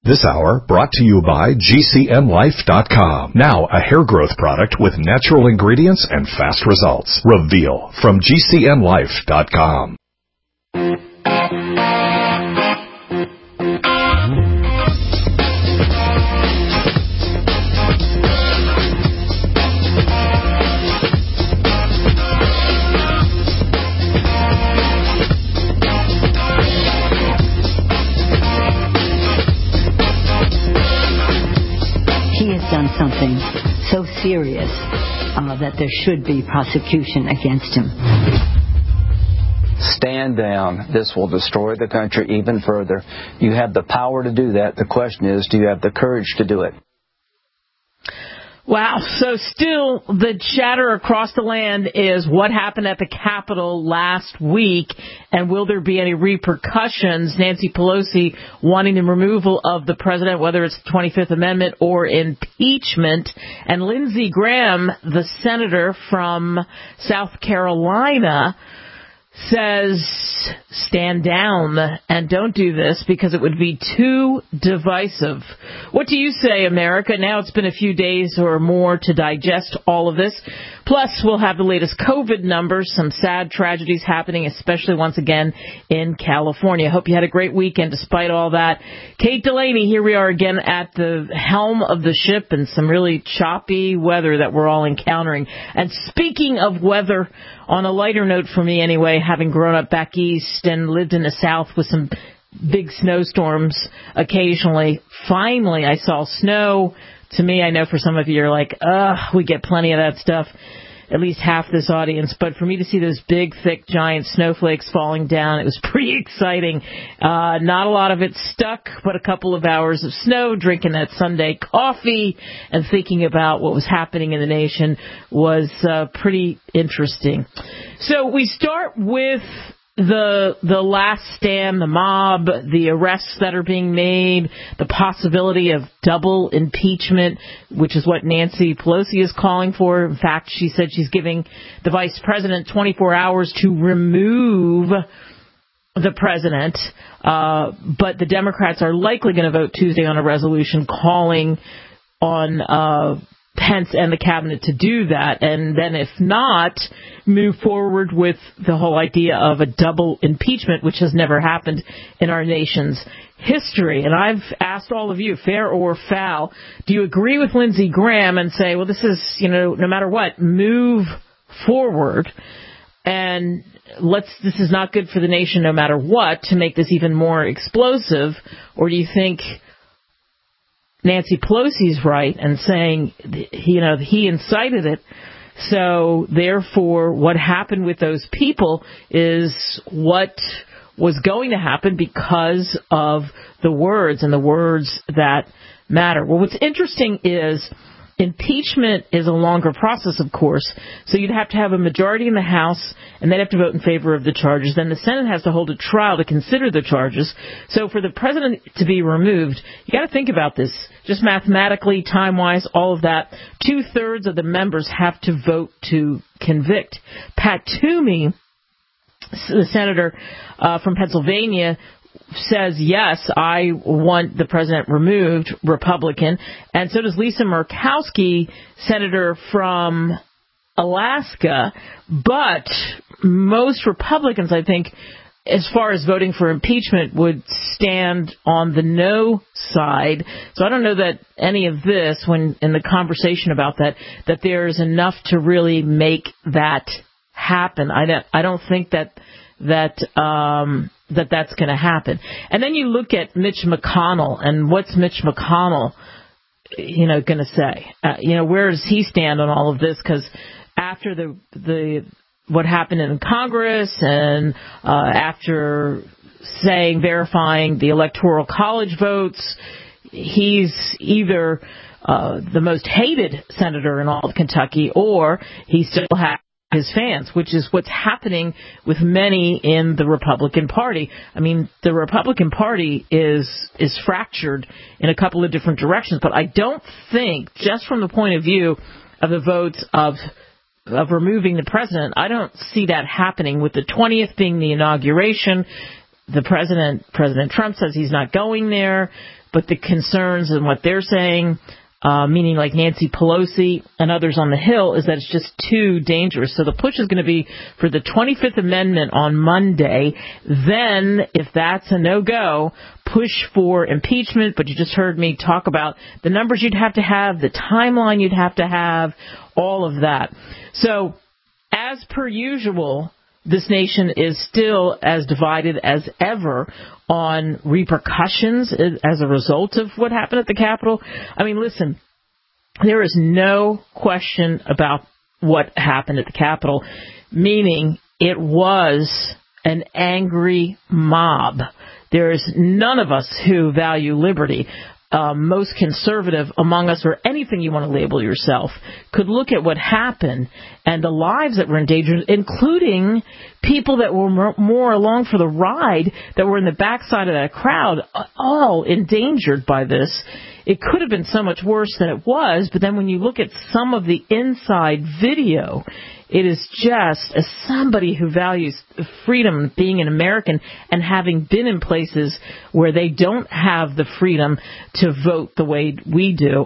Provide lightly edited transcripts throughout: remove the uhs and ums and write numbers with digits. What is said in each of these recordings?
This hour brought to you by GCNLife.com. Now a hair growth product with natural ingredients and fast results. Reveal from GCNLife.com. Something so serious that there should be prosecution against him. Stand down. This will destroy the country even further. You have the power to do that. The question is, do you have the courage to do it? Wow. So still the chatter across the land is what happened at the Capitol last week, and will there be any repercussions? Nancy Pelosi wanting the removal of the president, whether it's the 25th Amendment or impeachment. And Lindsey Graham, the senator from South Carolina, says stand down and don't do this because it would be too divisive. What do you say, America? Now it's been a few days or more to digest all of this. Plus, we'll have the latest COVID numbers, some sad tragedies happening, especially once again in California. Hope you had a great weekend despite all that. Kate Delaney, here we are again at the helm of the ship and some really choppy weather that we're all encountering. And speaking of weather, on a lighter note for me anyway, having grown up back east and lived in the south with some big snowstorms occasionally, finally I saw snow. To me, I know for some of you, you're like, we get plenty of that stuff, at least half this audience. But for me to see those big, thick, giant snowflakes falling down, it was pretty exciting. Not a lot of it stuck, but a couple of hours of snow, drinking that Sunday coffee, and thinking about what was happening in the nation was pretty interesting. So we start with the last stand, the mob, the arrests that are being made, the possibility of double impeachment, which is what Nancy Pelosi is calling for. In fact, she said she's giving the vice president 24 hours to remove the president. But the Democrats are likely going to vote Tuesday on a resolution calling on Pence and the cabinet to do that, and then if not, move forward with the whole idea of a double impeachment, which has never happened in our nation's history. And I've asked all of you, fair or foul, do you agree with Lindsey Graham and say, well, this is, no matter what, move forward, and this is not good for the nation no matter what, to make this even more explosive? Or do you think Nancy Pelosi's right and saying, he incited it, so therefore what happened with those people is what was going to happen because of the words, and the words that matter. Well, what's interesting is impeachment is a longer process, of course, so you'd have to have a majority in the House, and they'd have to vote in favor of the charges. Then the Senate has to hold a trial to consider the charges. So for the president to be removed, you got to think about this, just mathematically, time-wise, all of that. 2/3 of the members have to vote to convict. Pat Toomey, the senator from Pennsylvania, says, yes, I want the president removed, Republican, and so does Lisa Murkowski, senator from Alaska. But most Republicans, I think, as far as voting for impeachment, would stand on the no side. So I don't know that any of this, when in the conversation about that there's enough to really make that happen. I don't think that's going to happen. And then you look at Mitch McConnell, and what's Mitch McConnell, going to say? Where does he stand on all of this? Because after the what happened in Congress, and after verifying the Electoral College votes, he's either the most hated senator in all of Kentucky, or he still has his fans, which is what's happening with many in the Republican Party. I mean, the Republican Party is fractured in a couple of different directions, but I don't think, just from the point of view of the votes of removing the president, I don't see that happening, with the 20th being the inauguration. The President Trump says he's not going there. but the concerns and what they're saying, meaning like Nancy Pelosi and others on the Hill, is that it's just too dangerous. So the push is going to be for the 25th Amendment on Monday. Then, if that's a no-go, push for impeachment. But you just heard me talk about the numbers you'd have to have, the timeline you'd have to have, all of that. So, as per usual, this nation is still as divided as ever on repercussions as a result of what happened at the Capitol. I mean, listen, there is no question about what happened at the Capitol, meaning it was an angry mob. There is none of us who value liberty, most conservative among us, or anything you want to label yourself, could look at what happened and the lives that were endangered, including people that were more along for the ride, that were in the backside of that crowd, all endangered by this. It could have been so much worse than it was, but then when you look at some of the inside video, it is just, as somebody who values freedom, being an American, and having been in places where they don't have the freedom to vote the way we do.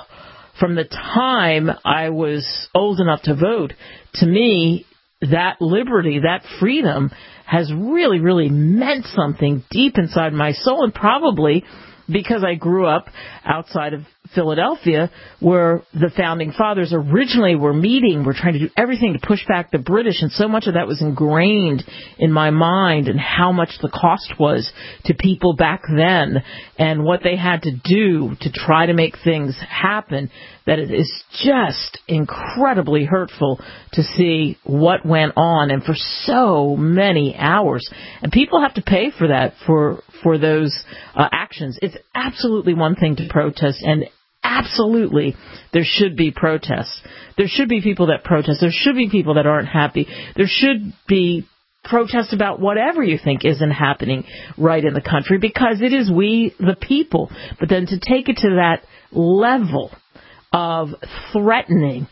From the time I was old enough to vote, to me, that liberty, that freedom has really, really meant something deep inside my soul, and probably because I grew up outside of Philadelphia, where the founding fathers originally were meeting, were trying to do everything to push back the British, and so much of that was ingrained in my mind, and how much the cost was to people back then, and what they had to do to try to make things happen, that it is just incredibly hurtful to see what went on, and for so many hours. And people have to pay for that, for those actions. It's absolutely one thing to protest, and absolutely there should be protests. There should be people that protest. There should be people that aren't happy. There should be protests about whatever you think isn't happening right in the country, because it is we, the people. But then to take it to that level of threatening,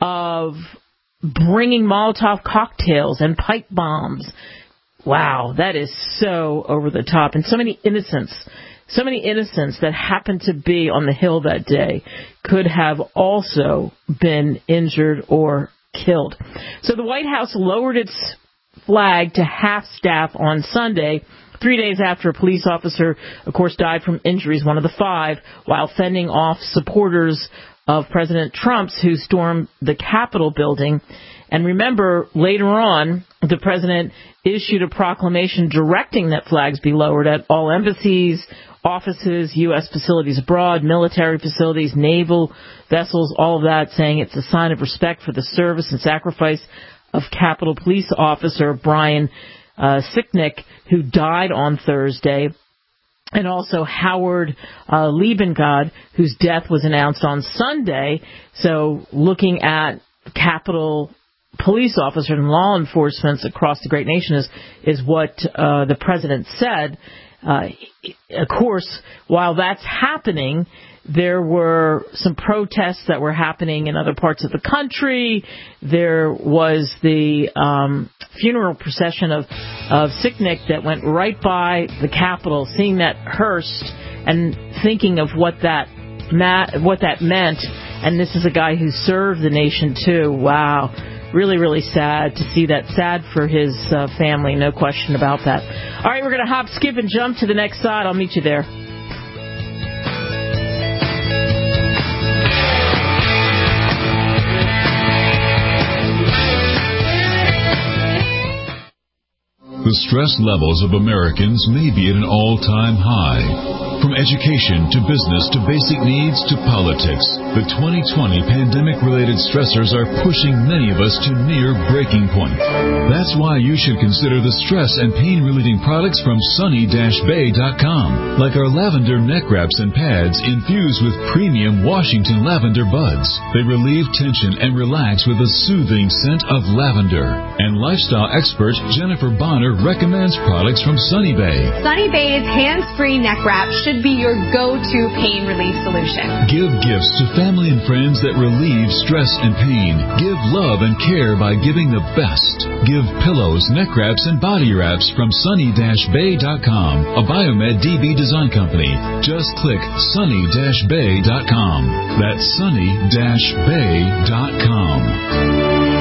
of bringing Molotov cocktails and pipe bombs, wow, that is so over the top. And so many innocents that happened to be on the Hill that day could have also been injured or killed. So the White House lowered its flag to half-staff on Sunday, 3 days after a police officer, of course, died from injuries, one of the 5, while fending off supporters of President Trump's who stormed the Capitol building. And remember, later on, the president issued a proclamation directing that flags be lowered at all embassies, offices, U.S. facilities abroad, military facilities, naval vessels, all of that, saying it's a sign of respect for the service and sacrifice of Capitol Police Officer Brian Sicknick, who died on Thursday, and also Howard Liebengard, whose death was announced on Sunday. So looking at Capitol police officers and law enforcement across the great nation is what the president said. Of course, while that's happening, there were some protests that were happening in other parts of the country. There was the funeral procession of Sicknick that went right by the Capitol, seeing that hearse and thinking of what that meant. And this is a guy who served the nation too. Wow. Really, really sad to see that. Sad for his family, no question about that. All right, we're going to hop, skip, and jump to the next side. I'll meet you there. The stress levels of Americans may be at an all-time high. From education to business to basic needs to politics, the 2020 pandemic-related stressors are pushing many of us to near breaking point. That's why you should consider the stress and pain-relieving products from sunny-bay.com, like our lavender neck wraps and pads infused with premium Washington lavender buds. They relieve tension and relax with a soothing scent of lavender. And lifestyle expert Jennifer Bonner recommends products from Sunny Bay. Sunny Bay's hands-free neck wrap should should be your go-to pain relief solution. Give gifts to family and friends that relieve stress and pain. Give love and care by giving the best. Give pillows, neck wraps, and body wraps from Sunny-Bay.com, a Biomed DB design company. Just click Sunny-Bay.com. That's Sunny-Bay.com.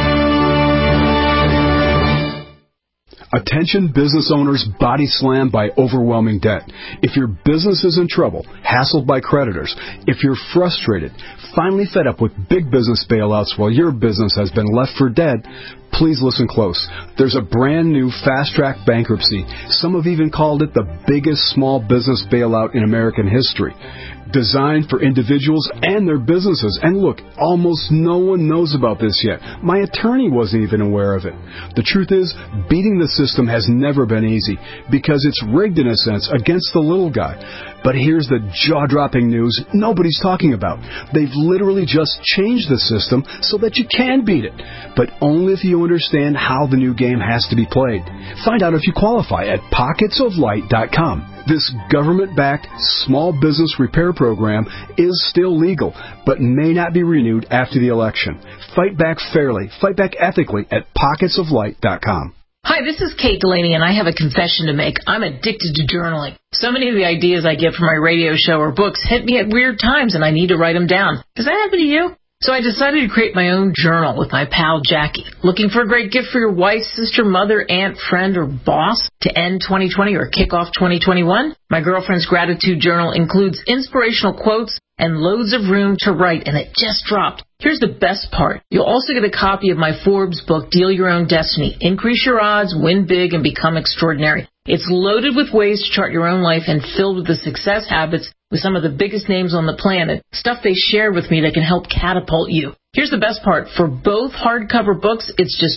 Attention business owners body slammed by overwhelming debt. If your business is in trouble, hassled by creditors, if you're frustrated, finally fed up with big business bailouts while your business has been left for dead, please listen close. There's a brand new fast-track bankruptcy. Some have even called it the biggest small business bailout in American history. Designed for individuals and their businesses. And look, almost no one knows about this yet. My attorney wasn't even aware of it. The truth is, beating the system has never been easy because it's rigged in a sense against the little guy. But here's the jaw-dropping news nobody's talking about. They've literally just changed the system so that you can beat it, but only if you understand how the new game has to be played. Find out if you qualify at pocketsoflight.com. This government-backed small business repair program is still legal, but may not be renewed after the election. Fight back fairly, fight back ethically at pocketsoflight.com. Hi, this is Kate Delaney, and I have a confession to make. I'm addicted to journaling. So many of the ideas I get from my radio show or books hit me at weird times, and I need to write them down. Does that happen to you? So I decided to create my own journal with my pal Jackie. Looking for a great gift for your wife, sister, mother, aunt, friend, or boss to end 2020 or kick off 2021? My girlfriend's gratitude journal includes inspirational quotes and loads of room to write, and it just dropped. Here's the best part. You'll also get a copy of my Forbes book, Deal Your Own Destiny. Increase your odds, win big, and become extraordinary. It's loaded with ways to chart your own life and filled with the success habits with some of the biggest names on the planet, stuff they shared with me that can help catapult you. Here's the best part. For both hardcover books, it's just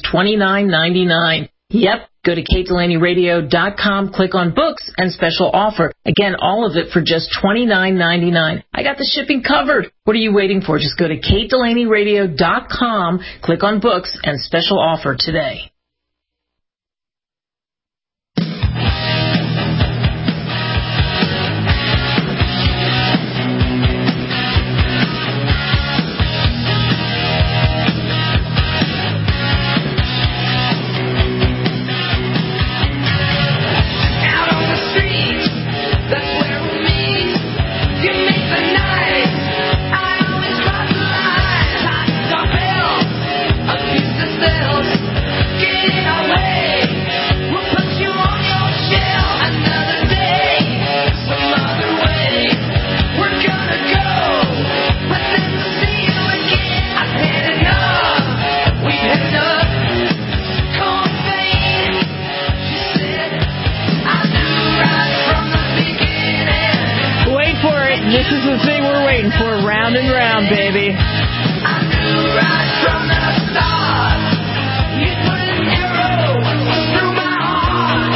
$29.99. Yep. Go to KateDelaneyRadio.com, click on books and special offer. Again, all of it for just $29.99. I got the shipping covered. What are you waiting for? Just go to KateDelaneyRadio.com, click on books and special offer today. This is the thing we're waiting for, round and round, baby. I knew right from the start, you put an arrow through my heart.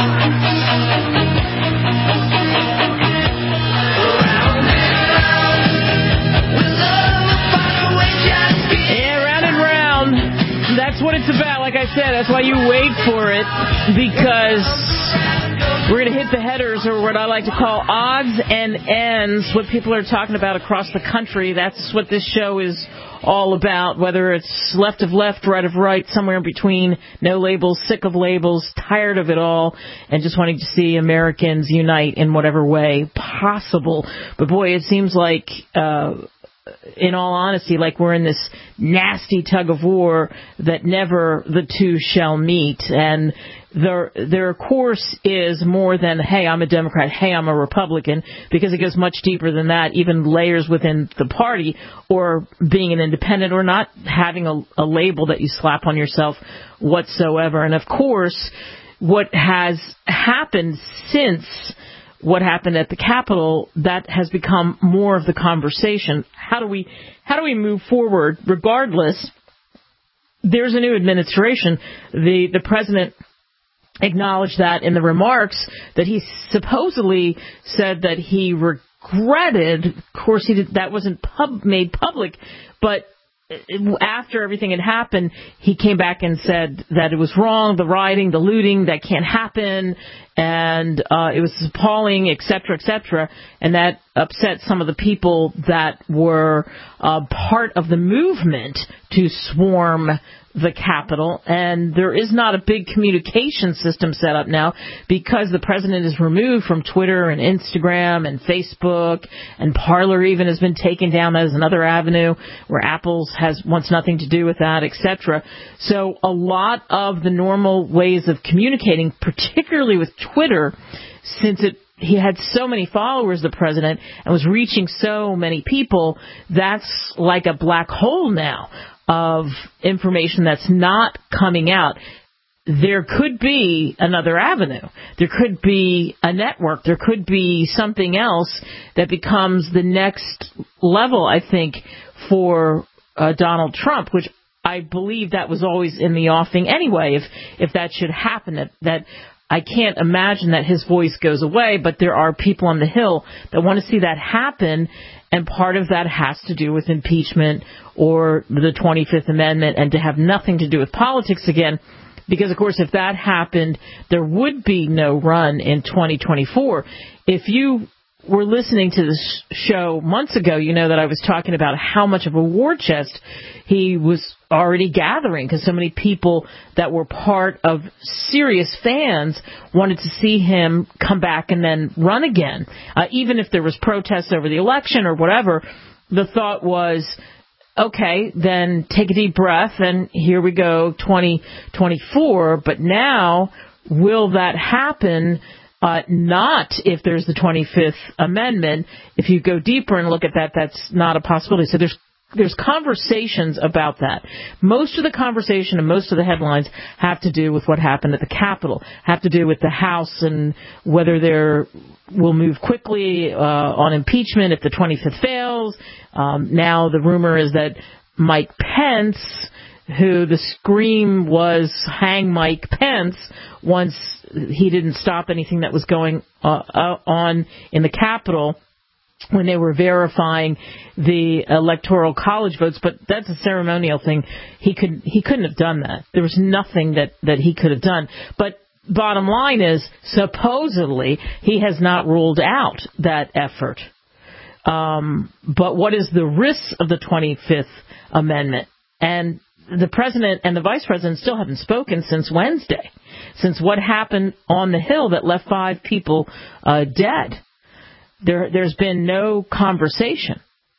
Round and round, with love will find a way just get. Yeah, round and round. That's what it's about. Like I said, that's why you wait for it, because we're going to hit the headers, or what I like to call odds and ends, what people are talking about across the country. That's what this show is all about, whether it's left of left, right of right, somewhere in between, no labels, sick of labels, tired of it all, and just wanting to see Americans unite in whatever way possible. But boy, it seems like, in all honesty, like we're in this nasty tug of war that never the two shall meet. And their course is more than, hey, I'm a Democrat, hey, I'm a Republican, because it goes much deeper than that, even layers within the party, or being an independent, or not having a label that you slap on yourself whatsoever. And of course, what has happened since what happened at the Capitol, that has become more of the conversation. How do we move forward? Regardless, there's a new administration. The president acknowledged that in the remarks, that he supposedly said that he regretted. Of course, that wasn't made public, but after everything had happened, he came back and said that it was wrong, the rioting, the looting, that can't happen, and it was appalling, et cetera, and that upset some of the people that were part of the movement to swarm the Capitol, and there is not a big communication system set up now because the president is removed from Twitter and Instagram and Facebook, and Parler even has been taken down as another avenue where Apple wants nothing to do with that, etc. So a lot of the normal ways of communicating, particularly with Twitter, since he had so many followers, the president, and was reaching so many people, that's like a black hole now of information that's not coming out. There could be another avenue. There could be a network. There could be something else that becomes the next level, I think, for Donald Trump, which I believe that was always in the offing anyway, if that should happen, that I can't imagine that his voice goes away, but there are people on the Hill that want to see that happen, and part of that has to do with impeachment or the 25th Amendment and to have nothing to do with politics again, because, of course, if that happened, there would be no run in 2024. If you were listening to this show months ago, you know that I was talking about how much of a war chest he was already gathering, because so many people that were part of serious fans wanted to see him come back and then run again. Even if there was protests over the election or whatever, the thought was, okay, then take a deep breath, and here we go, 2024. But now, will that happen? Not if there's the 25th Amendment. If you go deeper and look at that, that's not a possibility. So there's conversations about that. Most of the conversation and most of the headlines have to do with what happened at the Capitol, have to do with the House and whether will move quickly on impeachment if the 25th fails. Now the rumor is that Mike Pence, who the scream was hang Mike Pence once he didn't stop anything that was going on in the Capitol when they were verifying the Electoral College votes, but that's a ceremonial thing. He couldn't have done that. There was nothing that he could have done. But bottom line is, supposedly, he has not ruled out that effort. But what is the risk of the 25th Amendment? And the president and the vice president still haven't spoken since Wednesday, since what happened on the Hill that left 5 people dead. There's been no conversation.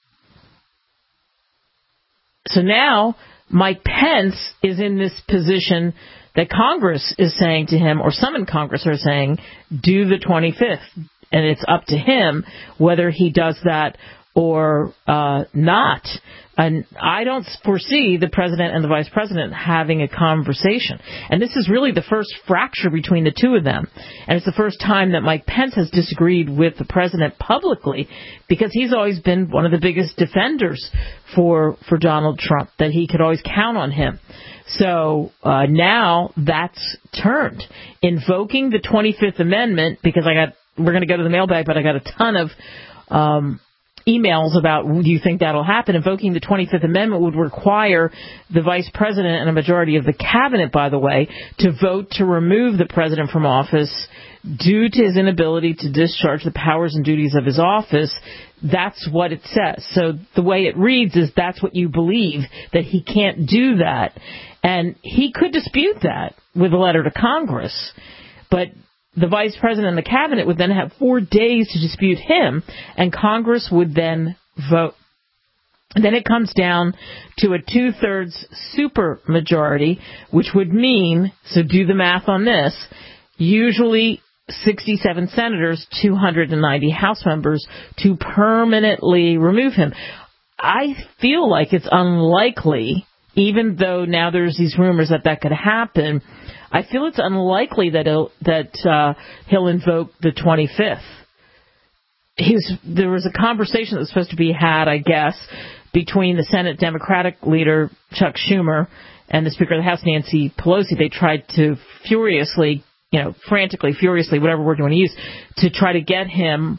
So now Mike Pence is in this position that Congress is saying to him, or some in Congress are saying, do the 25th. And it's up to him whether he does that or not. And I don't foresee the president and the vice president having a conversation. And this is really the first fracture between the two of them. And it's the first time that Mike Pence has disagreed with the president publicly, because he's always been one of the biggest defenders for Donald Trump, that he could always count on him. So now that's turned. Invoking the 25th Amendment, because we're going to go to the mailbag, but I got a ton of emails about, do you think that'll happen? Invoking the 25th Amendment would require the vice president and a majority of the cabinet, by the way, to vote to remove the president from office due to his inability to discharge the powers and duties of his office. That's what it says. So the way it reads is that's what you believe, that he can't do that. And he could dispute that with a letter to Congress. But the vice president and the cabinet would then have 4 days to dispute him, and Congress would then vote. And then it comes down to a 2/3 supermajority, which would mean, so do the math on this, usually 67 senators, 290 House members to permanently remove him. I feel like it's unlikely, even though now there's these rumors that could happen. I feel it's unlikely that he'll invoke the 25th. There was a conversation that was supposed to be had, I guess, between the Senate Democratic leader, Chuck Schumer, and the Speaker of the House, Nancy Pelosi. They tried to frantically, furiously, whatever word you want to use, to try to get him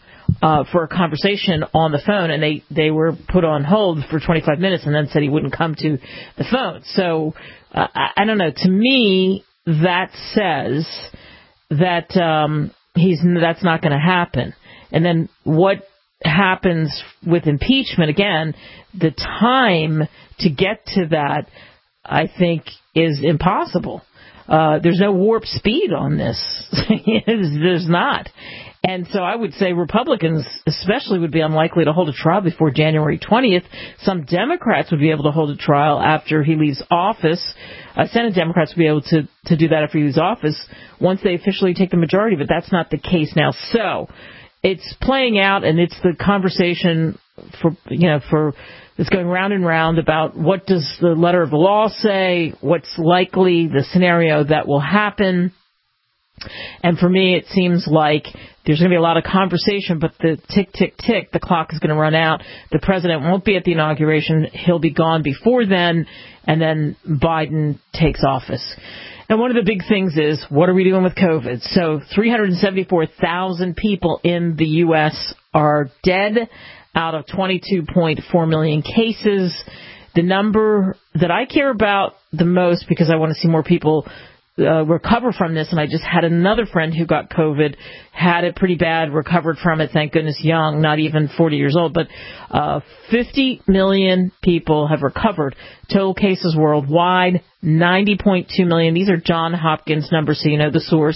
for a conversation on the phone, and they were put on hold for 25 minutes and then said he wouldn't come to the phone. So I don't know. To me, that says that that's not going to happen. And then what happens with impeachment, again, the time to get to that, I think, is impossible. There's no warp speed on this. There's not. And so I would say Republicans especially would be unlikely to hold a trial before January 20th. Some Democrats would be able to hold a trial after he leaves office. Senate Democrats would be able to do that after he leaves office once they officially take the majority, but that's not the case now. So it's playing out, and it's the conversation for it's going round and round about what does the letter of the law say, what's likely the scenario that will happen. And for me, it seems like there's going to be a lot of conversation, but the tick, tick, tick, the clock is going to run out. The president won't be at the inauguration. He'll be gone before then, and then Biden takes office. And one of the big things is, what are we doing with COVID? So 374,000 people in the U.S. are dead out of 22.4 million cases. The number that I care about the most, because I want to see more people recover from this, and I just had another friend who got COVID, had it pretty bad, recovered from it, thank goodness, young, not even 40 years old, but 50 million people have recovered. Total cases worldwide, 90.2 million. These are Johns Hopkins numbers, so you know the source.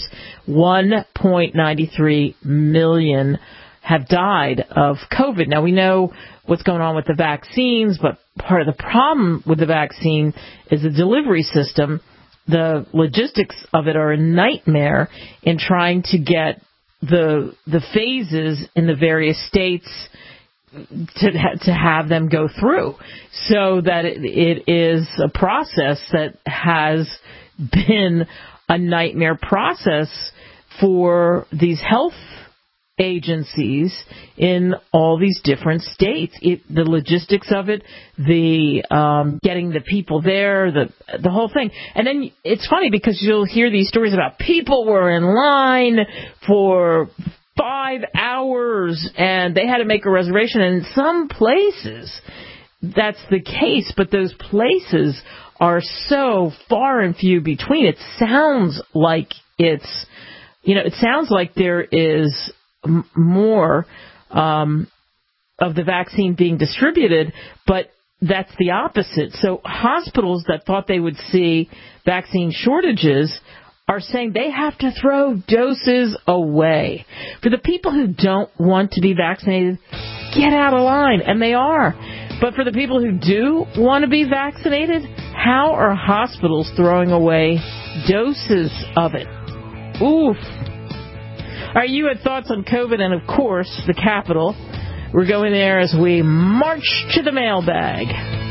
1.93 million have died of COVID. Now, we know what's going on with the vaccines, but part of the problem with the vaccine is the delivery system. The logistics of it are a nightmare in trying to get the phases in the various states to have them go through, so that it is a process that has been a nightmare process for these health agencies in all these different states. The logistics of it, the getting the people there, the whole thing. And then it's funny because you'll hear these stories about people were in line for 5 hours and they had to make a reservation. And in some places that's the case, but those places are so far and few between. It sounds like it sounds like there is more of the vaccine being distributed, but that's the opposite. So hospitals that thought they would see vaccine shortages are saying they have to throw doses away. For the people who don't want to be vaccinated, get out of line, and they are. But for the people who do want to be vaccinated, how are hospitals throwing away doses of it? Oof. All right, you had thoughts on COVID and, of course, the Capitol. We're going there as we march to the mailbag.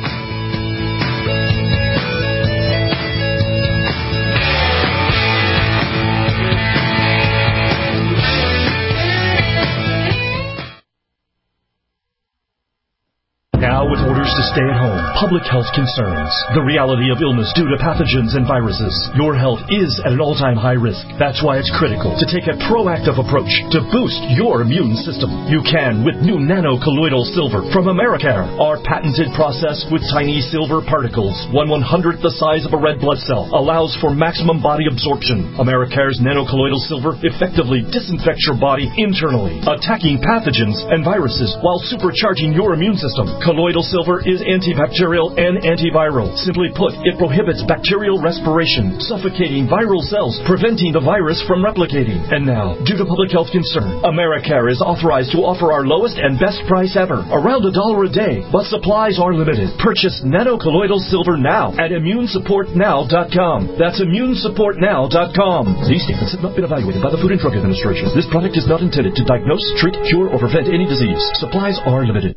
Now with orders to stay at home, public health concerns, the reality of illness due to pathogens and viruses, your health is at an all-time high risk. That's why it's critical to take a proactive approach to boost your immune system. You can with new nano-colloidal silver from Americare. Our patented process with tiny silver particles, 1/100th the size of a red blood cell, allows for maximum body absorption. Americare's nano-colloidal silver effectively disinfects your body internally, attacking pathogens and viruses while supercharging your immune system. Colloidal silver is antibacterial and antiviral. Simply put, it prohibits bacterial respiration, suffocating viral cells, preventing the virus from replicating. And now, due to public health concern, Americare is authorized to offer our lowest and best price ever, around $1 a day, but supplies are limited. Purchase nano-colloidal silver now at immunesupportnow.com. That's immunesupportnow.com. These statements have not been evaluated by the Food and Drug Administration. This product is not intended to diagnose, treat, cure, or prevent any disease. Supplies are limited.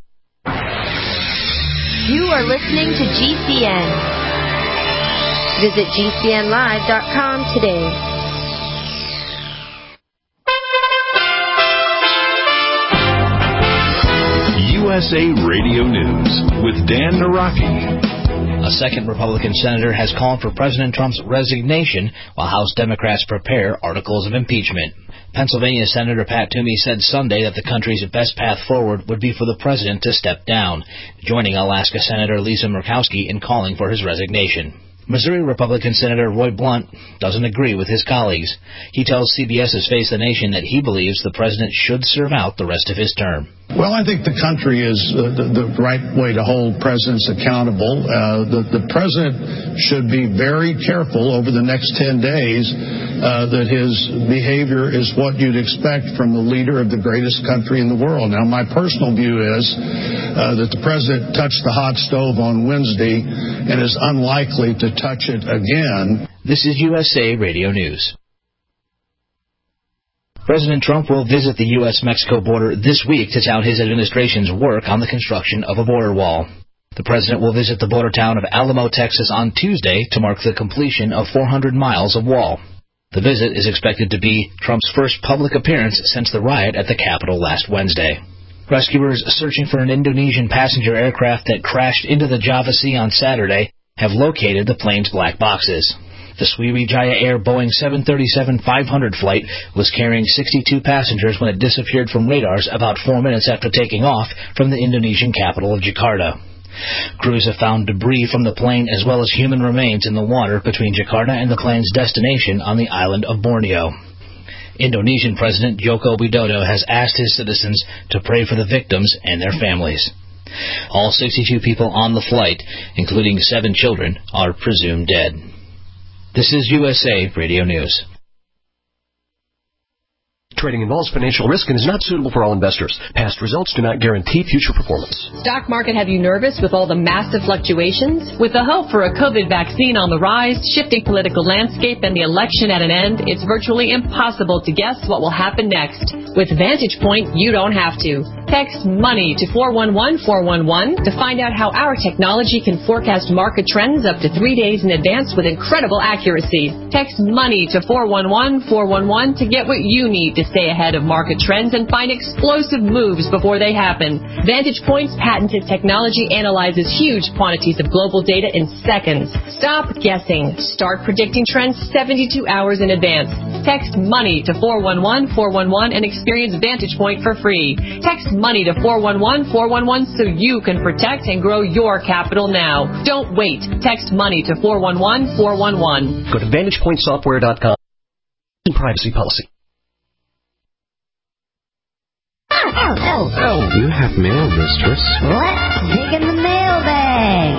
You are listening to GCN. Visit GCNlive.com today. USA Radio News with Dan Naraki. A second Republican senator has called for President Trump's resignation while House Democrats prepare articles of impeachment. Pennsylvania Senator Pat Toomey said Sunday that the country's best path forward would be for the president to step down, joining Alaska Senator Lisa Murkowski in calling for his resignation. Missouri Republican Senator Roy Blunt doesn't agree with his colleagues. He tells CBS's Face the Nation that he believes the president should serve out the rest of his term. Well, I think the country is the right way to hold presidents accountable. The president should be very careful over the next 10 days that his behavior is what you'd expect from the leader of the greatest country in the world. Now, my personal view is that the president touched the hot stove on Wednesday and is unlikely to touch it again. This is USA Radio News. President Trump will visit the U.S.-Mexico border this week to tout his administration's work on the construction of a border wall. The president will visit the border town of Alamo, Texas on Tuesday to mark the completion of 400 miles of wall. The visit is expected to be Trump's first public appearance since the riot at the Capitol last Wednesday. Rescuers searching for an Indonesian passenger aircraft that crashed into the Java Sea on Saturday have located the plane's black boxes. The Sriwijaya Air Boeing 737-500 flight was carrying 62 passengers when it disappeared from radars about 4 minutes after taking off from the Indonesian capital of Jakarta. Crews have found debris from the plane as well as human remains in the water between Jakarta and the plane's destination on the island of Borneo. Indonesian President Joko Widodo has asked his citizens to pray for the victims and their families. All 62 people on the flight, including 7 children, are presumed dead. This is USA Radio News. Trading involves financial risk and is not suitable for all investors. Past results do not guarantee future performance. Stock market have you nervous with all the massive fluctuations? With the hope for a COVID vaccine on the rise, shifting political landscape, and the election at an end, it's virtually impossible to guess what will happen next. With Vantage Point, you don't have to. Text MONEY to 411-411 to find out how our technology can forecast market trends up to 3 days in advance with incredible accuracy. Text MONEY to 411-411 to get what you need to stay ahead of market trends and find explosive moves before they happen. Vantage Point's patented technology analyzes huge quantities of global data in seconds. Stop guessing. Start predicting trends 72 hours in advance. Text MONEY to 411-411 and experience Vantage Point for free. Text MONEY to 411-411 so you can protect and grow your capital now. Don't wait. Text MONEY to 411-411. Go to VantagePointSoftware.com. Privacy policy. Oh, you have mail, mistress. Let's dig in the mailbag.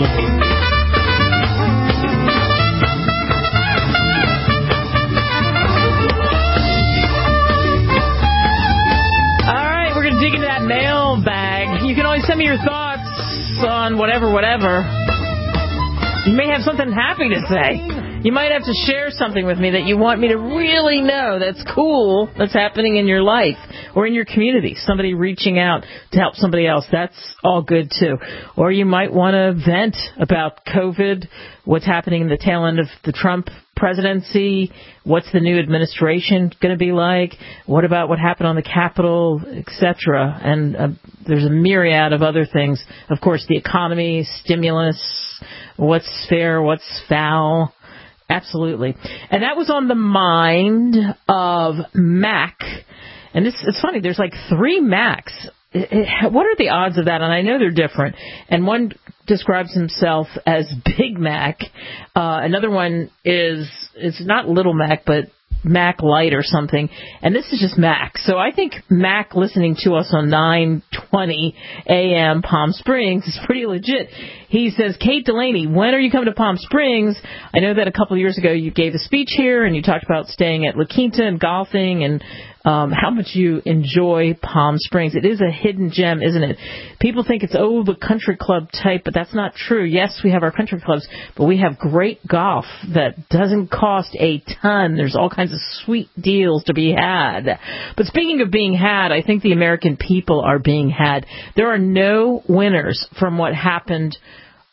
All right, we're going to dig into that mailbag. You can always send me your thoughts on whatever. You may have something happy to say. You might have to share something with me that you want me to really know that's cool, that's happening in your life or in your community. Somebody reaching out to help somebody else. That's all good, too. Or you might want to vent about COVID, what's happening in the tail end of the Trump presidency, what's the new administration going to be like, what about what happened on the Capitol, etc. And there's a myriad of other things. Of course, the economy, stimulus, what's fair, what's foul. Absolutely. And that was on the mind of Mac. And it's funny, there's like 3 Macs. What are the odds of that? And I know they're different. And one describes himself as Big Mac. Another one is not Little Mac, but Mac Light or something. And this is just Mac. So I think Mac listening to us on 9:20 a.m. Palm Springs is pretty legit. He says, Kate Delaney, when are you coming to Palm Springs? I know that a couple of years ago you gave a speech here and you talked about staying at La Quinta and golfing and how much you enjoy Palm Springs. It is a hidden gem, isn't it? People think it's, the country club type, but that's not true. Yes, we have our country clubs, but we have great golf that doesn't cost a ton. There's all kinds of sweet deals to be had. But speaking of being had, I think the American people are being had. There are no winners from what happened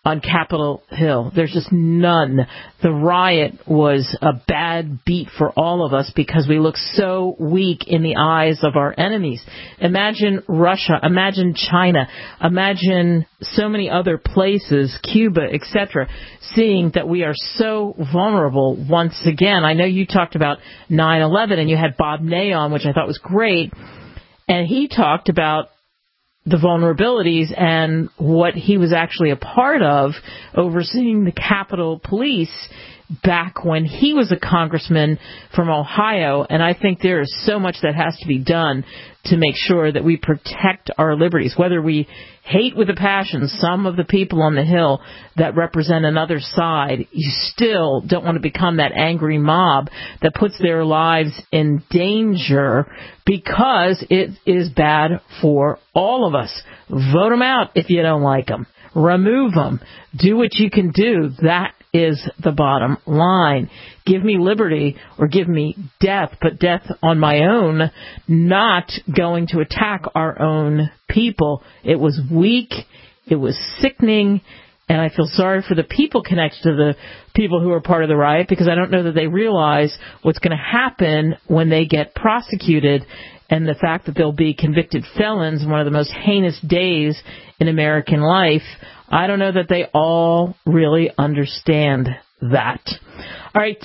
on Capitol Hill. There's just none. The riot was a bad beat for all of us because we look so weak in the eyes of our enemies. Imagine Russia, imagine China, imagine so many other places, Cuba, etc., seeing that we are so vulnerable once again. I know you talked about 9/11 and you had Bob Ney on, which I thought was great, and he talked about the vulnerabilities and what he was actually a part of overseeing the Capitol Police back when he was a congressman from Ohio. And I think there is so much that has to be done to make sure that we protect our liberties, whether we hate with a passion some of the people on the Hill that represent another side. You still don't want to become that angry mob that puts their lives in danger because it is bad for all of us. Vote them out if you don't like them. Remove them. Do what you can do. That is the bottom line. Give me liberty or give me death, but death on my own, not going to attack our own people. It was weak. It was sickening. And I feel sorry for the people connected to the people who are part of the riot because I don't know that they realize what's going to happen when they get prosecuted and the fact that they'll be convicted felons, one of the most heinous days in American life. I don't know that they all really understand that. All right,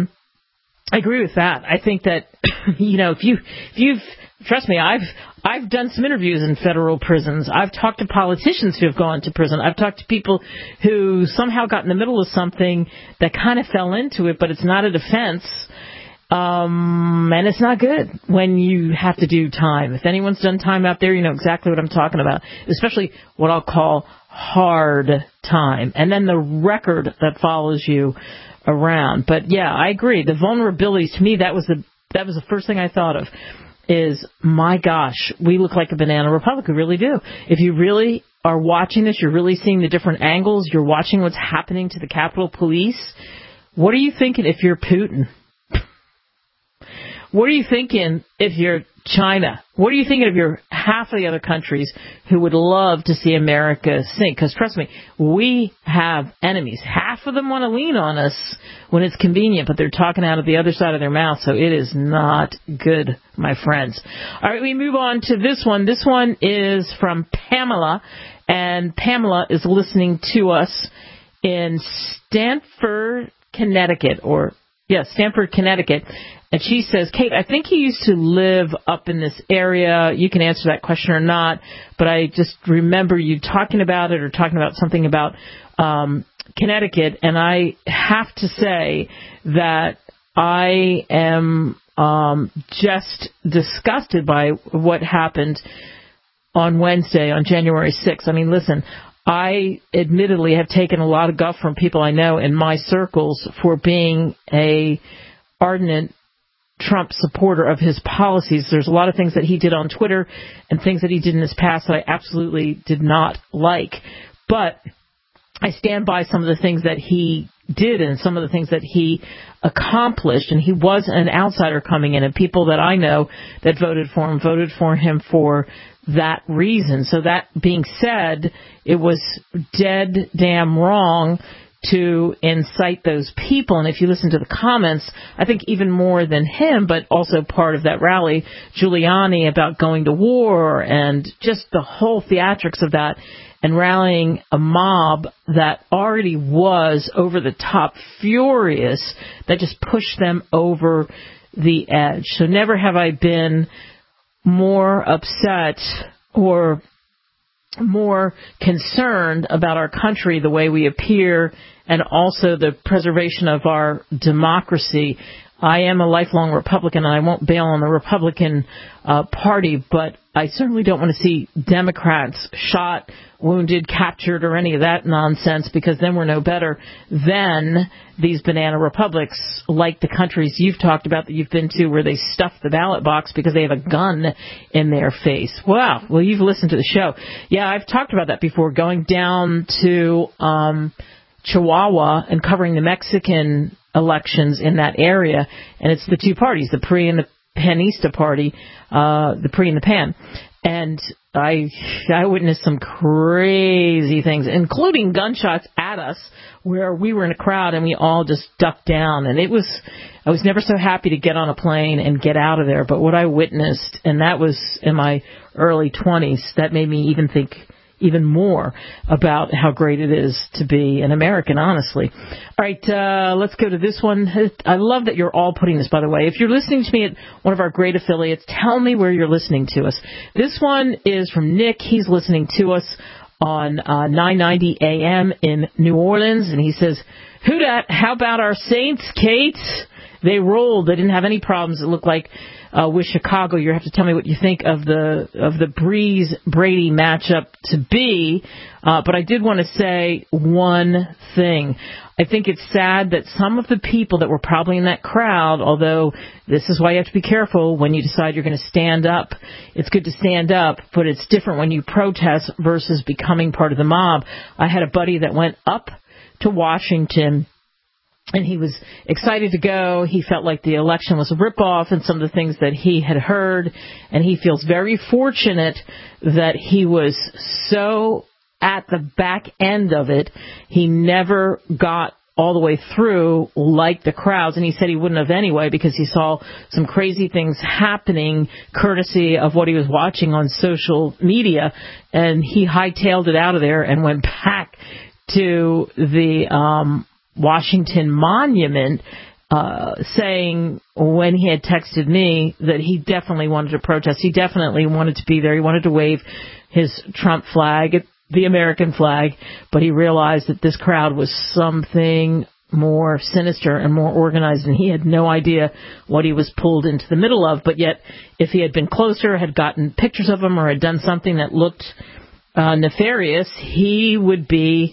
I agree with that. I think that, if you've trust me, I've done some interviews in federal prisons. I've talked to politicians who have gone to prison. I've talked to people who somehow got in the middle of something that kind of fell into it, but it's not a defense. And it's not good when you have to do time. If anyone's done time out there, you know exactly what I'm talking about, especially what I'll call hard time. And then the record that follows you around. But yeah, I agree. The vulnerabilities, to me, that was the first thing I thought of is, my gosh, we look like a banana republic. We really do. If you really are watching this, you're really seeing the different angles. You're watching what's happening to the Capitol Police. What are you thinking if you're Putin? What are you thinking if you're China? What are you thinking if you're half of the other countries who would love to see America sink? Because trust me, we have enemies. Half of them want to lean on us when it's convenient, but they're talking out of the other side of their mouth, so it is not good, my friends. All right, we move on to this one. This one is from Pamela, and Pamela is listening to us in Stamford, Connecticut. And she says, Kate, I think you used to live up in this area. You can answer that question or not, but I just remember you talking about it or talking about something about Connecticut, and I have to say that I am just disgusted by what happened on Wednesday, on January 6th. I mean, listen, I admittedly have taken a lot of guff from people I know in my circles for being a ardent Trump supporter of his policies. There's a lot of things that he did on Twitter and things that he did in his past that I absolutely did not like. But I stand by some of the things that he did and some of the things that he accomplished. And he was an outsider coming in, and people that I know that voted for him for that reason. So that being said, it was dead damn wrong to incite those people. And if you listen to the comments, I think even more than him, but also part of that rally, Giuliani, about going to war and just the whole theatrics of that, and rallying a mob that already was over the top furious, that just pushed them over the edge. So never have I been more upset or more concerned about our country, the way we appear, and also the preservation of our democracy. I am a lifelong Republican, and I won't bail on the Republican Party, but I certainly don't want to see Democrats shot, wounded, captured, or any of that nonsense, because then we're no better than these banana republics like the countries you've talked about that you've been to, where they stuff the ballot box because they have a gun in their face. Wow. Well, you've listened to the show. Yeah, I've talked about that before, going down to Chihuahua and covering the Mexican elections in that area, and it's the two parties, the PRI and the Panista party, the pre and the pan. And I witnessed some crazy things, including gunshots at us, where we were in a crowd and we all just ducked down. And I was never so happy to get on a plane and get out of there. But what I witnessed, and that was in my early 20s, that made me even think even more about how great it is to be an American, honestly. All right, let's go to this one. I love that you're all putting this, by the way. If you're listening to me at one of our great affiliates, tell me where you're listening to us. This one is from Nick. He's listening to us on 990 AM in New Orleans, and he says, "Who dat? How about our Saints, Kate? They rolled. They didn't have any problems. It looked like with Chicago. You have to tell me what you think of the Breeze-Brady matchup to be. But I did want to say one thing. I think it's sad that some of the people that were probably in that crowd, although this is why you have to be careful when you decide you're going to stand up. It's good to stand up, but it's different when you protest versus becoming part of the mob. I had a buddy that went up to Washington, and he was excited to go. He felt like the election was a ripoff and some of the things that he had heard. And he feels very fortunate that he was so at the back end of it. He never got all the way through like the crowds. And he said he wouldn't have anyway because he saw some crazy things happening courtesy of what he was watching on social media. And he hightailed it out of there and went back to the Washington Monument, saying when he had texted me that he definitely wanted to protest. He definitely wanted to be there. He wanted to wave his Trump flag, the American flag, but he realized that this crowd was something more sinister and more organized, and he had no idea what he was pulled into the middle of. But yet, if he had been closer, had gotten pictures of him, or had done something that looked nefarious, he would be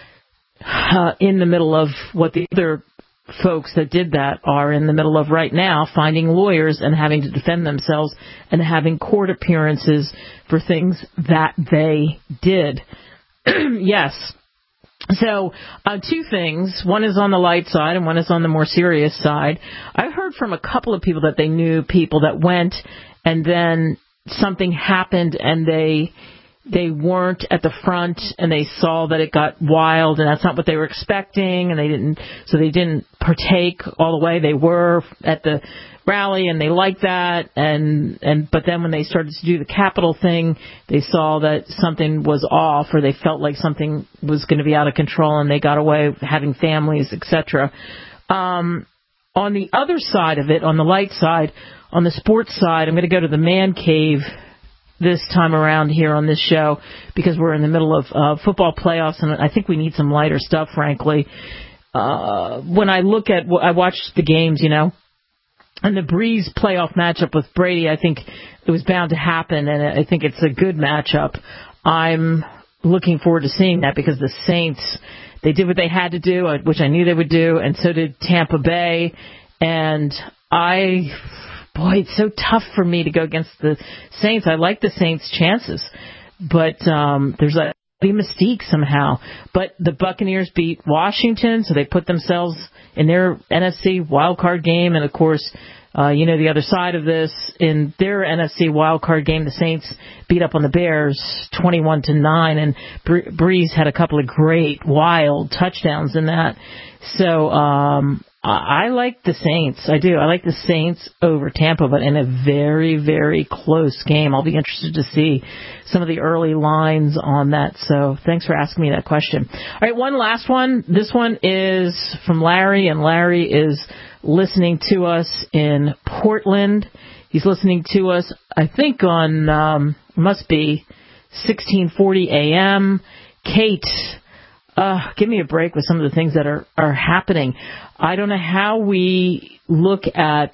in the middle of what the other folks that did that are in the middle of right now, finding lawyers and having to defend themselves and having court appearances for things that they did. Yes. So, two things. One is on the light side and one is on the more serious side. I've heard from a couple of people that they knew people that went and then something happened and they weren't at the front and they saw that it got wild and that's not what they were expecting, and they didn't partake all the way. They were at the rally and they liked that, but then when they started to do the Capitol thing, they saw that something was off, or they felt like something was going to be out of control, and they got away having families, etc. On the other side of it, on the light side, on the sports side, I'm going to go to the man cave this time around here on this show because we're in the middle of football playoffs, and I think we need some lighter stuff, frankly. When I look at, I watched the games, and the Breeze playoff matchup with Brady, I think it was bound to happen, and I think it's a good matchup. I'm looking forward to seeing that because the Saints, they did what they had to do, which I knew they would do, and so did Tampa Bay, and boy, it's so tough for me to go against the Saints. I like the Saints' chances, but there's a mystique somehow. But the Buccaneers beat Washington, so they put themselves in their NFC wildcard game. And, of course, the other side of this, in their NFC wildcard game, the Saints beat up on the Bears 21-9, and Breeze had a couple of great, wild touchdowns in that. So I like the Saints. I do. I like the Saints over Tampa, but in a very, very close game. I'll be interested to see some of the early lines on that. So thanks for asking me that question. All right, one last one. This one is from Larry, and Larry is listening to us in Portland. He's listening to us, I think, on must be 1640 AM. Kate, give me a break with some of the things that are happening. I don't know how we look at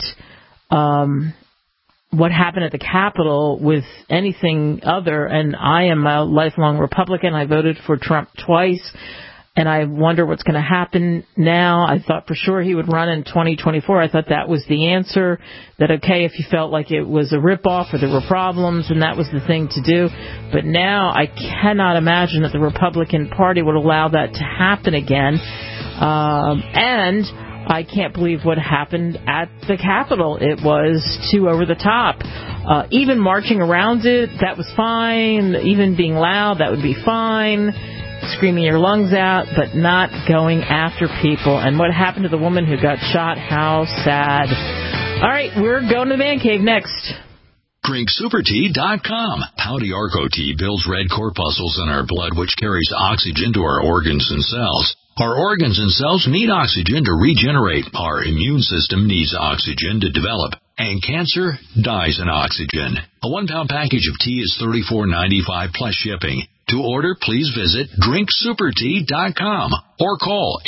what happened at the Capitol with anything other, and I am a lifelong Republican. I voted for Trump twice, and I wonder what's going to happen now. I thought for sure he would run in 2024. I thought that was the answer, that okay, if you felt like it was a ripoff or there were problems, and that was the thing to do. But now I cannot imagine that the Republican Party would allow that to happen again. And I can't believe what happened at the Capitol. It was too over the top. Even marching around it, that was fine. Even being loud, that would be fine. Screaming your lungs out, but not going after people. And what happened to the woman who got shot? How sad. All right, we're going to the Man Cave next. DrinkSuperTea.com. Howdy Arco Tea builds red corpuscles in our blood, which carries oxygen to our organs and cells. Our organs and cells need oxygen to regenerate. Our immune system needs oxygen to develop. And cancer dies in oxygen. A 1-pound package of tea is $34.95 plus shipping. To order, please visit DrinkSuperTea.com or call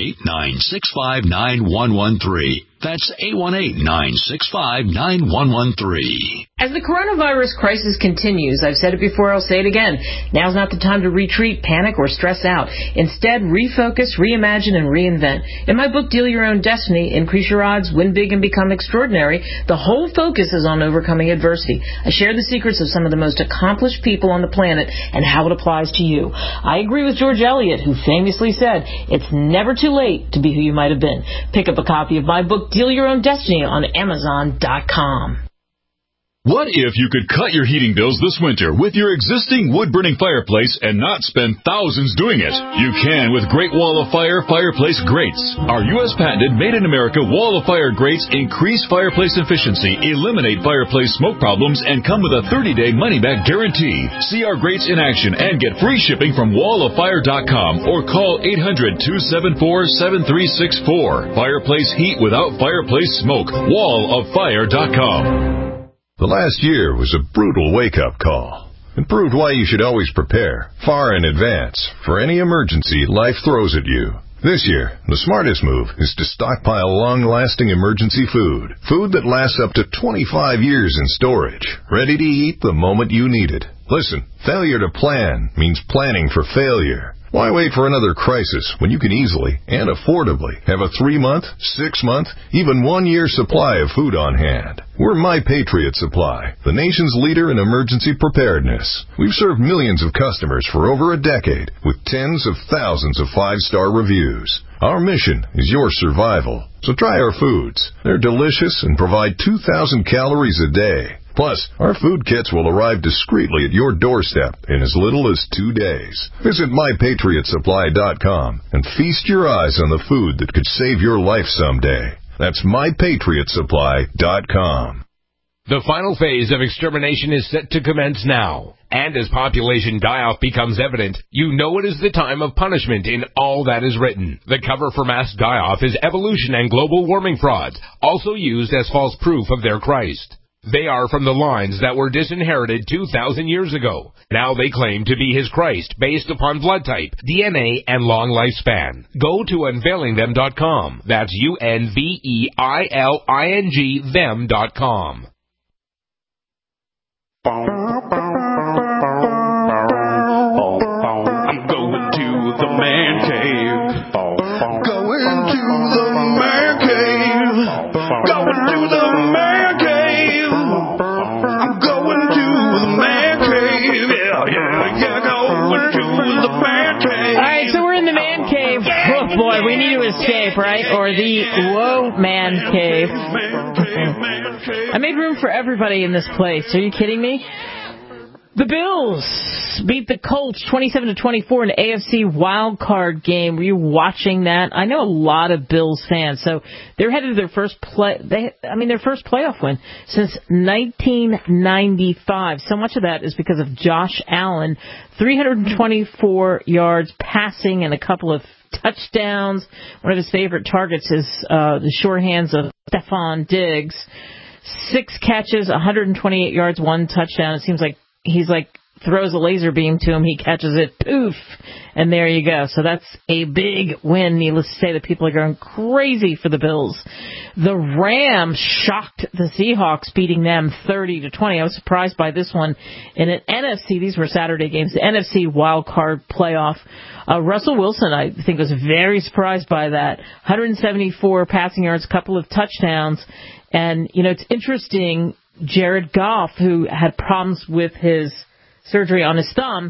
818-965-9113. That's 818-965-9113. As the coronavirus crisis continues, I've said it before, I'll say it again, now's not the time to retreat, panic, or stress out. Instead, refocus, reimagine, and reinvent. In my book, Deal Your Own Destiny, Increase Your Odds, Win Big, and Become Extraordinary, the whole focus is on overcoming adversity. I share the secrets of some of the most accomplished people on the planet and how it applies to you. I agree with George Eliot, who famously said, it's never too late to be who you might have been. Pick up a copy of my book, Deal Your Own Destiny, on Amazon.com. What if you could cut your heating bills this winter with your existing wood-burning fireplace and not spend thousands doing it? You can with Great Wall of Fire fireplace grates. Our U.S. patented made-in-America Wall of Fire grates increase fireplace efficiency, eliminate fireplace smoke problems, and come with a 30-day money-back guarantee. See our grates in action and get free shipping from walloffire.com or call 800-274-7364. Fireplace heat without fireplace smoke. walloffire.com. The last year was a brutal wake-up call. It proved why you should always prepare, far in advance, for any emergency life throws at you. This year, the smartest move is to stockpile long-lasting emergency food. Food that lasts up to 25 years in storage, ready to eat the moment you need it. Listen, failure to plan means planning for failure. Why wait for another crisis when you can easily and affordably have a 3-month, 6-month, even 1-year supply of food on hand? We're My Patriot Supply, the nation's leader in emergency preparedness. We've served millions of customers for over a decade with tens of thousands of 5-star reviews. Our mission is your survival. So try our foods. They're delicious and provide 2,000 calories a day. Plus, our food kits will arrive discreetly at your doorstep in as little as 2 days. Visit MyPatriotSupply.com and feast your eyes on the food that could save your life someday. That's MyPatriotSupply.com. The final phase of extermination is set to commence now. And as population die-off becomes evident, you know it is the time of punishment in all that is written. The cover for mass die-off is evolution and global warming frauds, also used as false proof of their Christ. They are from the lines that were disinherited 2,000 years ago. Now they claim to be his Christ based upon blood type, DNA, and long lifespan. Go to unveilingthem.com. That's UNVEILING them.com. I'm going to the man cave. Going to the man cave. Going to the man cave. I'm going to the man cave. Yeah, going to the man cave. All right, so we're in the man cave. Oh boy, we need to escape, right? Or the whoa man cave. I made room for everybody in this place. Are you kidding me? The Bills beat the Colts 27-24 in the AFC wildcard game. Were you watching that? I know a lot of Bills fans, so they're headed to their first their first playoff win since 1995. So much of that is because of Josh Allen, 324 yards passing and a couple of touchdowns. One of his favorite targets is the sure hands of Stephon Diggs. 6 catches, 128 yards, 1 touchdown. It seems like he's throws a laser beam to him, he catches it, poof, and there you go. So that's a big win. Needless to say, the people are going crazy for the Bills. The Rams shocked the Seahawks, beating them 30-20. I was surprised by this one. In an NFC, these were Saturday games, the NFC wildcard playoff. Russell Wilson, I think, was very surprised by that. 174 passing yards, a couple of touchdowns. And, it's interesting, Jared Goff, who had problems with his surgery on his thumb,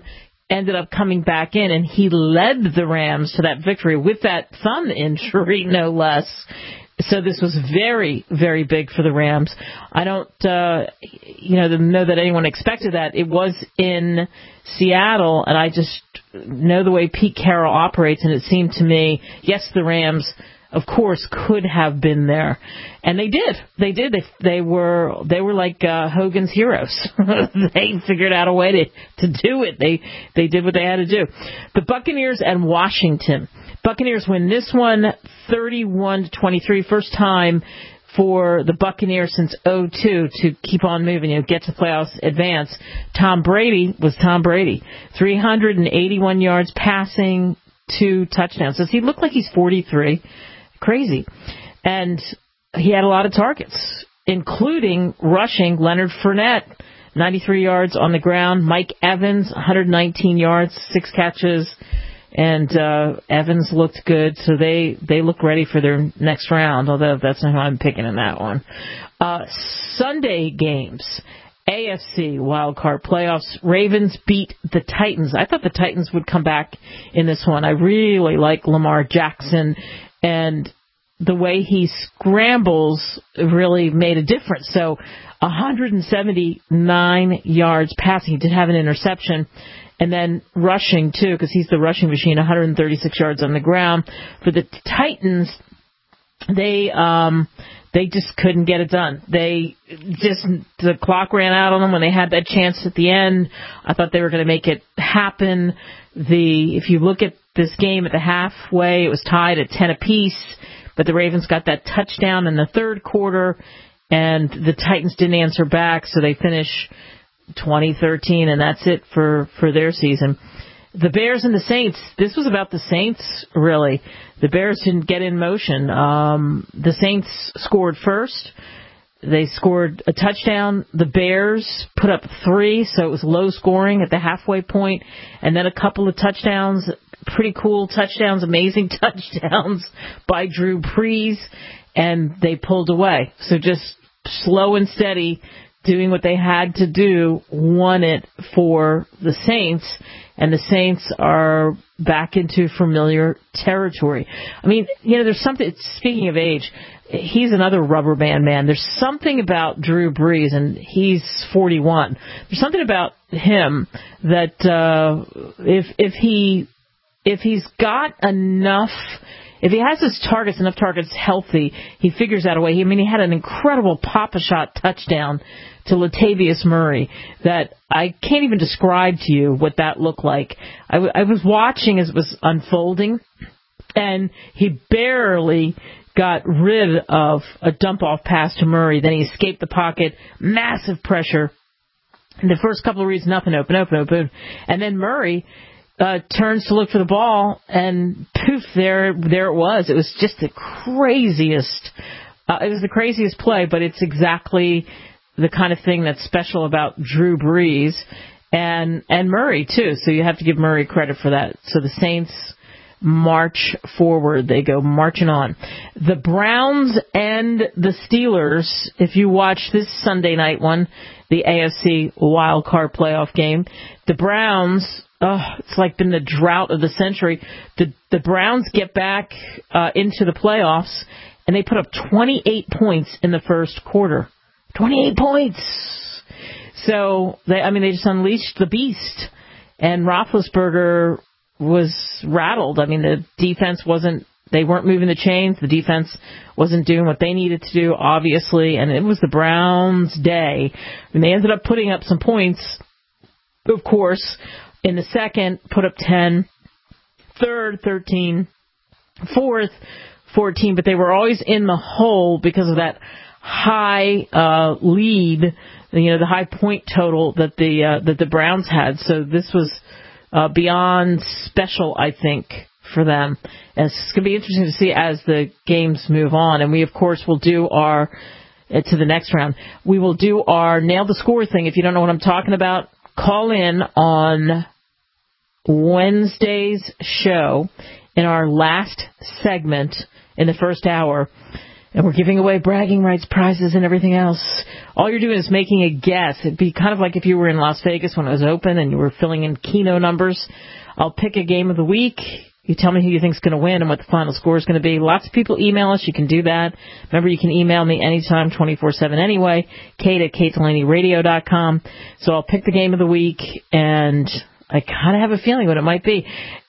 ended up coming back in, and he led the Rams to that victory with that thumb injury, no less. So this was very, very big for the Rams. I don't, know that anyone expected that. It was in Seattle, and I just know the way Pete Carroll operates, and it seemed to me, yes, the Rams, of course, could have been there, and they did. They did. They were like Hogan's Heroes. They figured out a way to do it. They did what they had to do. The Buccaneers and Washington. Buccaneers win this one 31-23. First time for the Buccaneers since 2002 to keep on moving, get to playoffs, advance. Tom Brady was Tom Brady. 381 yards passing, 2 touchdowns. Does he look like he's 43? Crazy. And he had a lot of targets, including rushing Leonard Fournette, 93 yards on the ground. Mike Evans, 119 yards, 6 catches. And Evans looked good, so they look ready for their next round, although that's not who I'm picking in that one. Sunday games. AFC wildcard playoffs. Ravens beat the Titans. I thought the Titans would come back in this one. I really like Lamar Jackson, and the way he scrambles really made a difference. So 179 yards passing. He did have an interception. And then rushing, too, because he's the rushing machine, 136 yards on the ground. For the Titans, they just couldn't get it done. The clock ran out on them when they had that chance at the end. I thought they were going to make it happen. If you look at this game at the halfway, it was tied at 10 apiece, but the Ravens got that touchdown in the third quarter, and the Titans didn't answer back, so they finish 2013, and that's it for their season. The Bears and the Saints, this was about the Saints, really. The Bears didn't get in motion. The Saints scored first. They scored a touchdown. The Bears put up 3, so it was low scoring at the halfway point, and then a couple of touchdowns, pretty cool touchdowns, amazing touchdowns by Drew Brees, and they pulled away. So just slow and steady, doing what they had to do, won it for the Saints, and the Saints are back into familiar territory. I mean, there's something, speaking of age, he's another rubber band man. There's something about Drew Brees, and he's 41. There's something about him that if he's got enough, if he has enough targets healthy, he figures out a way. He had an incredible pop-a-shot touchdown to Latavius Murray that I can't even describe to you what that looked like. I was watching as it was unfolding, and he barely got rid of a dump-off pass to Murray. Then he escaped the pocket, massive pressure. In the first couple of reads, nothing open. And then Murray turns to look for the ball, and poof, there it was. It was just the craziest. It was the craziest play, but it's exactly the kind of thing that's special about Drew Brees and Murray, too. So you have to give Murray credit for that. So the Saints march forward. They go marching on. The Browns and the Steelers, if you watch this Sunday night one, the AFC wild card playoff game, the Browns, it's like been the drought of the century. The Browns get back into the playoffs, and they put up 28 points in the first quarter. 28 points. So they just unleashed the beast, and Roethlisberger was rattled. The defense they weren't moving the chains. The defense wasn't doing what they needed to do, obviously, and it was the Browns' day. They ended up putting up some points, of course. In the second, put up 10, third, 13, fourth, 14, but they were always in the hole because of that high lead, the high point total that the Browns had. So this was beyond special, I think, for them. And it's going to be interesting to see as the games move on. And we, of course, will do our, to the next round, we will do our Nail the Score thing. If you don't know what I'm talking about, call in on Wednesday's show in our last segment in the first hour. And we're giving away bragging rights prizes and everything else. All you're doing is making a guess. It'd be kind of like if you were in Las Vegas when it was open and you were filling in Keno numbers. I'll pick a game of the week. You tell me who you think's going to win and what the final score is going to be. Lots of people email us. You can do that. Remember, you can email me anytime, 24/7 anyway, kate@katedelaneyradio.com. So I'll pick the game of the week, and I kind of have a feeling what it might be.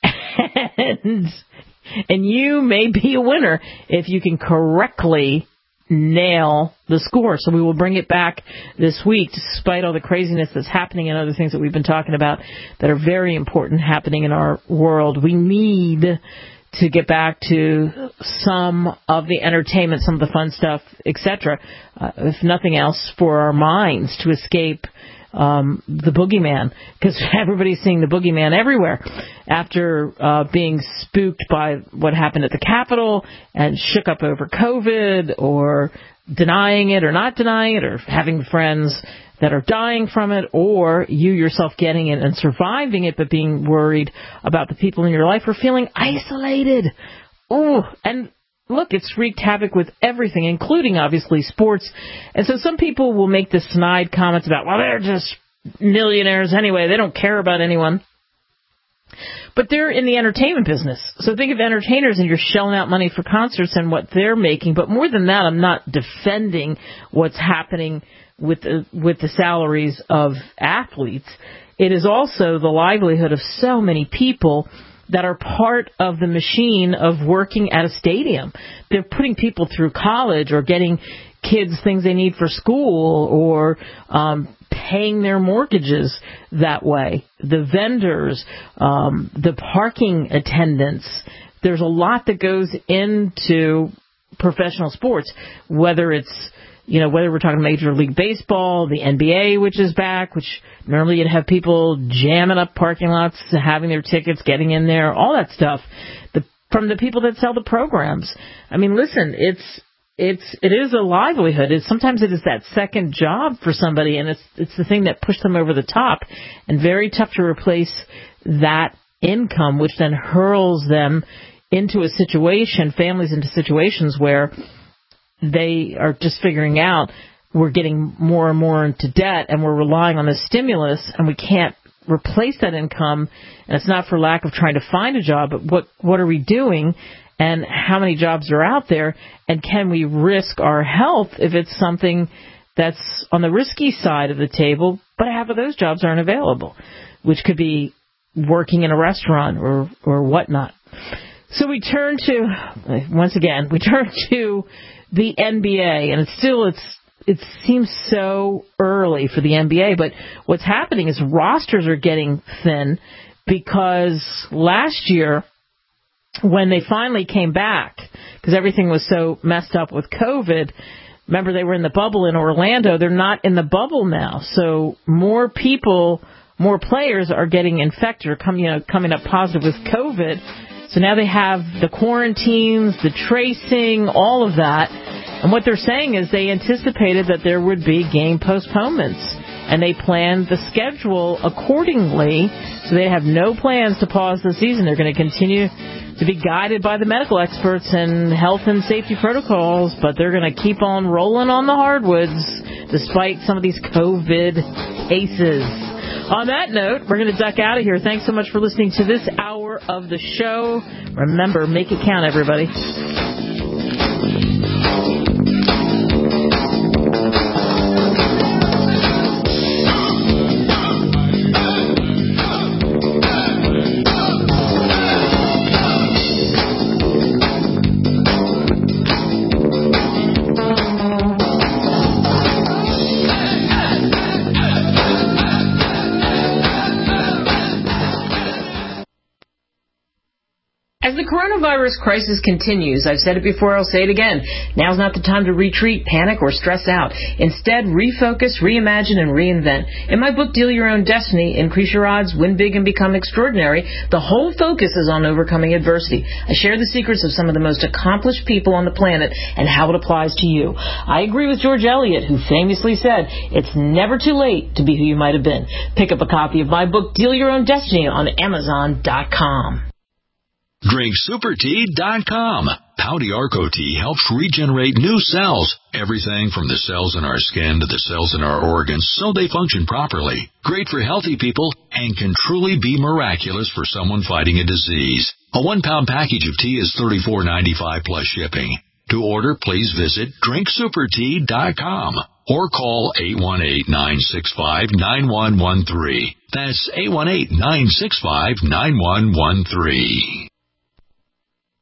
And you may be a winner if you can correctly nail the score. So we will bring it back this week, despite all the craziness that's happening and other things that we've been talking about that are very important happening in our world. We need to get back to some of the entertainment, some of the fun stuff, etc., if nothing else, for our minds to escape the boogeyman, because everybody's seeing the boogeyman everywhere after being spooked by what happened at the Capitol and shook up over COVID, or denying it or not denying it, or having friends that are dying from it, or you yourself getting it and surviving it but being worried about the people in your life, or feeling isolated. Oh, and look, it's wreaked havoc with everything, including, obviously, sports. And so some people will make the snide comments about, well, they're just millionaires anyway. They don't care about anyone. But they're in the entertainment business. So think of entertainers, and you're shelling out money for concerts and what they're making. But more than that, I'm not defending what's happening with the salaries of athletes. It is also the livelihood of so many people that are part of the machine of working at a stadium. They're putting people through college, or getting kids things they need for school, or paying their mortgages that way. The vendors, the parking attendants. There's a lot that goes into professional sports, whether it's, whether we're talking Major League Baseball, the NBA, which is back, which normally you'd have people jamming up parking lots, having their tickets, getting in there, all that stuff, from the people that sell the programs. I mean, listen, it is a livelihood. Sometimes it is that second job for somebody, and it's the thing that pushed them over the top, and very tough to replace that income, which then hurls them into a situation, families into situations where they are just figuring out we're getting more and more into debt, and we're relying on the stimulus, and we can't replace that income. And it's not for lack of trying to find a job, but what are we doing, and how many jobs are out there, and can we risk our health if it's something that's on the risky side of the table, but half of those jobs aren't available, which could be working in a restaurant or whatnot. So we turn to the NBA, and it seems so early for the NBA, but what's happening is rosters are getting thin, because last year, when they finally came back, because everything was so messed up with COVID, remember they were in the bubble in Orlando. They're not in the bubble now, so more players are getting infected or coming up positive with COVID. So now they have the quarantines, the tracing, all of that. And what they're saying is they anticipated that there would be game postponements, and they planned the schedule accordingly. So they have no plans to pause the season. They're going to continue to be guided by the medical experts and health and safety protocols, but they're going to keep on rolling on the hardwoods despite some of these COVID cases. On that note, we're going to duck out of here. Thanks so much for listening to this hour of the show. Remember, make it count, everybody. Coronavirus crisis continues. I've said it before, I'll say it again. Now's not the time to retreat, panic, or stress out. Instead, refocus, reimagine, and reinvent. In my book, Deal Your Own Destiny, Increase Your Odds, Win Big, and Become Extraordinary, the whole focus is on overcoming adversity. I share the secrets of some of the most accomplished people on the planet and how it applies to you. I agree with George Eliot, who famously said, it's never too late to be who you might have been. Pick up a copy of my book, Deal Your Own Destiny, on Amazon.com. DrinkSuperTea.com. Pau d'Arco tea helps regenerate new cells, everything from the cells in our skin to the cells in our organs, so they function properly. Great for healthy people and can truly be miraculous for someone fighting a disease. A 1-pound package of tea is $34.95 plus shipping. To order, please visit drinksupertea.com or call 818-965-9113. That's 818-965-9113.